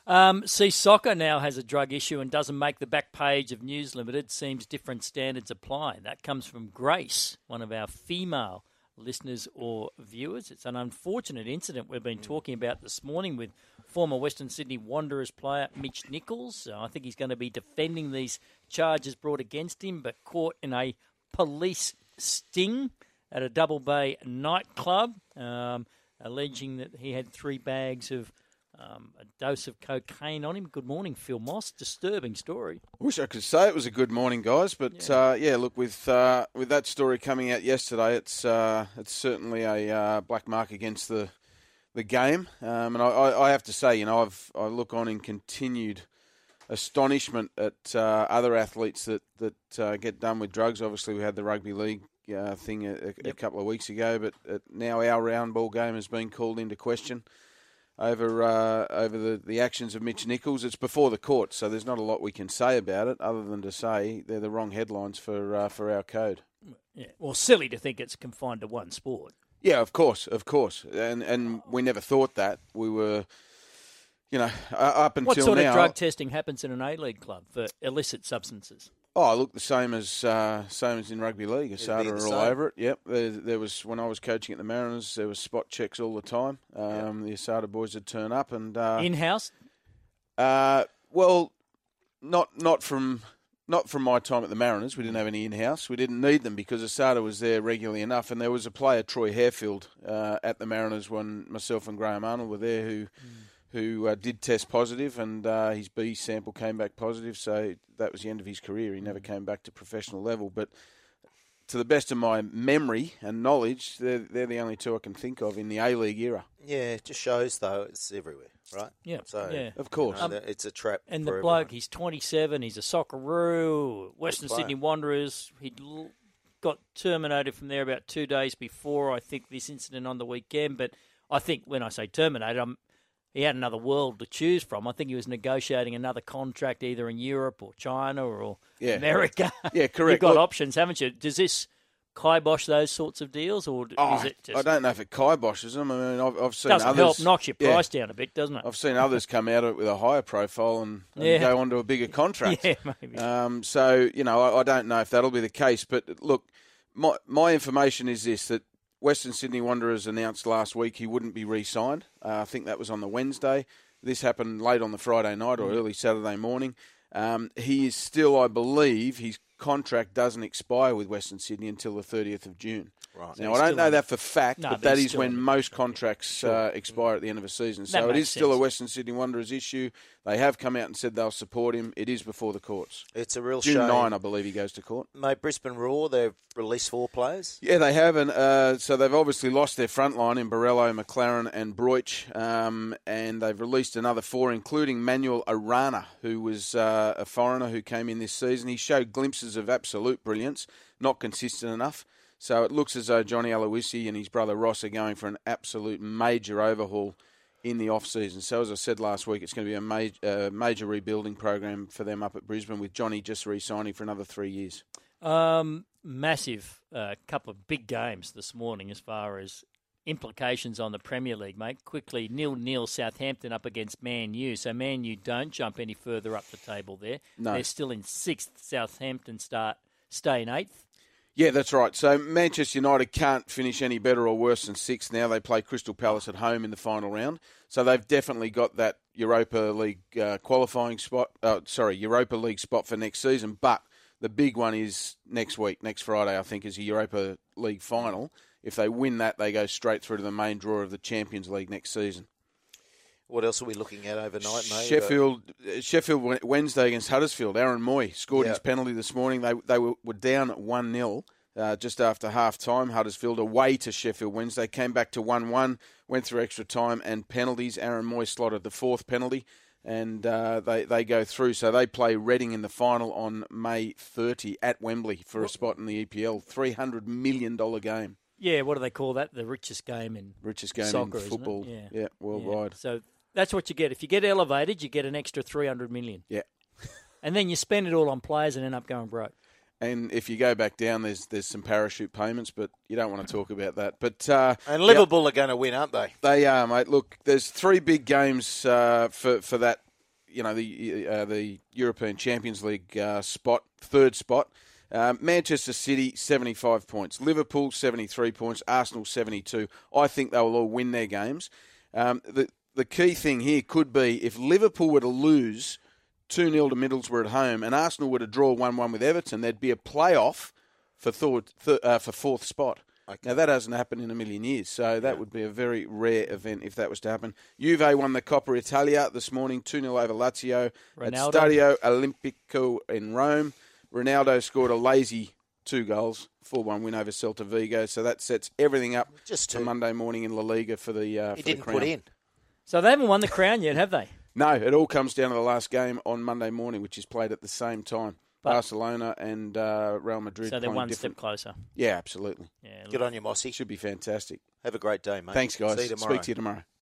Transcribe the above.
See, soccer now has a drug issue and doesn't make the back page of News Limited. Seems different standards apply. That comes from Grace, one of our female listeners or viewers. It's an unfortunate incident we've been talking about this morning with former Western Sydney Wanderers player Mitch Nichols. I think he's going to be defending these charges brought against him, but caught in a police sting at a Double Bay nightclub, alleging that he had 3 bags of a dose of cocaine on him. Good morning, Phil Moss. Disturbing story. Wish I could say it was a good morning, guys, but look, with that story coming out yesterday, it's certainly a black mark against the game. And I have to say, I look on in continued astonishment at other athletes that get done with drugs. Obviously, we had the rugby league thing a couple of weeks ago, but now our round ball game has been called into question over the actions of Mitch Nichols. It's before the court, so there's not a lot we can say about it other than to say they're the wrong headlines for our code. Yeah, well, silly to think it's confined to one sport. Yeah, of course, and we never thought that. We were, up until now. What sort of drug testing happens in an A-League club for illicit substances? Oh, look, the same as in rugby league. ASADA are all over it. Yep, there was when I was coaching at the Mariners, there was spot checks all the time. The ASADA boys would turn up and in-house. Well, not from my time at the Mariners. We didn't have any in-house. We didn't need them because ASADA was there regularly enough. And there was a player, Troy Harefield, at the Mariners when myself and Graham Arnold were there who did test positive, and his B sample came back positive, so that was the end of his career. He never came back to professional level. But to the best of my memory and knowledge, they're the only 2 I can think of in the A-League era. Yeah, it just shows, though, it's everywhere, right? Yeah, so, of course. It's a trap. And for the bloke, everyone. he's 27, he's a Socceroo, Western Sydney Wanderers. He got terminated from there about 2 days before, I think, this incident on the weekend. But I think when I say terminated, he had another world to choose from. I think he was negotiating another contract either in Europe or China or America. Yeah, correct. You've got options, haven't you? Does this kibosh those sorts of deals, or is it just... I don't know if it kiboshes them. I mean, I've seen doesn't others... help, knocks your price down a bit, doesn't it? I've seen others come out of it with a higher profile and go on to a bigger contract. Yeah, maybe. So, I don't know if that'll be the case. But, look, my information is this, that Western Sydney Wanderers announced last week he wouldn't be re-signed. I think that was on the Wednesday. This happened late on the Friday night or early Saturday morning. He is still, I believe, his contract doesn't expire with Western Sydney until the 30th of June. Right. Now, I don't know that for fact, No, but but that he's is still when most contracts expire at the end of a season. That So it makes is still a sense. Western Sydney Wanderers issue. They have come out and said they'll support him. It is before the courts. It's a real June shame. 9, I believe he goes to court. Mate, Brisbane Roar, they've released 4 players. Yeah, they have. And so they've obviously lost their front line in Borello, McLaren and Broich. And they've released another 4, including Manuel Arana, who was a foreigner who came in this season. He showed glimpses of absolute brilliance, not consistent enough. So it looks as though Johnny Aloisi and his brother Ross are going for an absolute major overhaul in the off-season. So as I said last week, it's going to be a major rebuilding program for them up at Brisbane, with Johnny just re-signing for another 3 years. Massive couple of big games this morning as far as implications on the Premier League, mate. Quickly, 0-0 Southampton up against Man U. So Man U don't jump any further up the table there. No. They're still in 6th. Southampton stay in 8th. Yeah, that's right. So Manchester United can't finish any better or worse than 6th now. They play Crystal Palace at home in the final round. So they've definitely got that Europa League Europa League spot for next season. But the big one is next week, next Friday, I think, is a Europa League final. If they win that, they go straight through to the main draw of the Champions League next season. What else are we looking at overnight, mate? Sheffield Wednesday against Huddersfield. Aaron Moy scored his penalty this morning. They were down 1-0 just after half-time. Huddersfield away to Sheffield Wednesday. Came back to 1-1, went through extra time and penalties. Aaron Moy slotted the 4th penalty, and they go through. So they play Reading in the final on May 30 at Wembley for a spot in the EPL. $300 million game. Yeah, what do they call that? The richest game in soccer, in football. isn't it? Yeah, worldwide. Yeah. So that's what you get. If you get elevated, you get an extra $300 million. Yeah. And then you spend it all on players and end up going broke. And if you go back down, there's some parachute payments, but you don't want to talk about that. But and Liverpool are going to win, aren't they? They are, mate. Look, there's 3 big games for that the European Champions League third spot. Manchester City, 75 points. Liverpool, 73 points. Arsenal, 72. I think they will all win their games. The key thing here could be if Liverpool were to lose 2-0 to Middlesbrough at home and Arsenal were to draw 1-1 with Everton, there'd be a playoff for fourth spot. Okay. Now, that hasn't happened in a million years, so that would be a very rare event if that was to happen. Juve won the Coppa Italia this morning, 2-0 over Lazio at Stadio Olimpico in Rome. Ronaldo scored a lazy 2 goals, 4-1 win over Celta Vigo, so that sets everything up to Monday morning in La Liga for the crown. He didn't put in. So they haven't won the crown yet, have they? No, it all comes down to the last game on Monday morning, which is played at the same time. Barcelona and Real Madrid. So they're one step closer. Yeah, absolutely. Yeah, good on you, Mossy. Should be fantastic. Have a great day, mate. Thanks, guys. See you tomorrow. Speak to you tomorrow.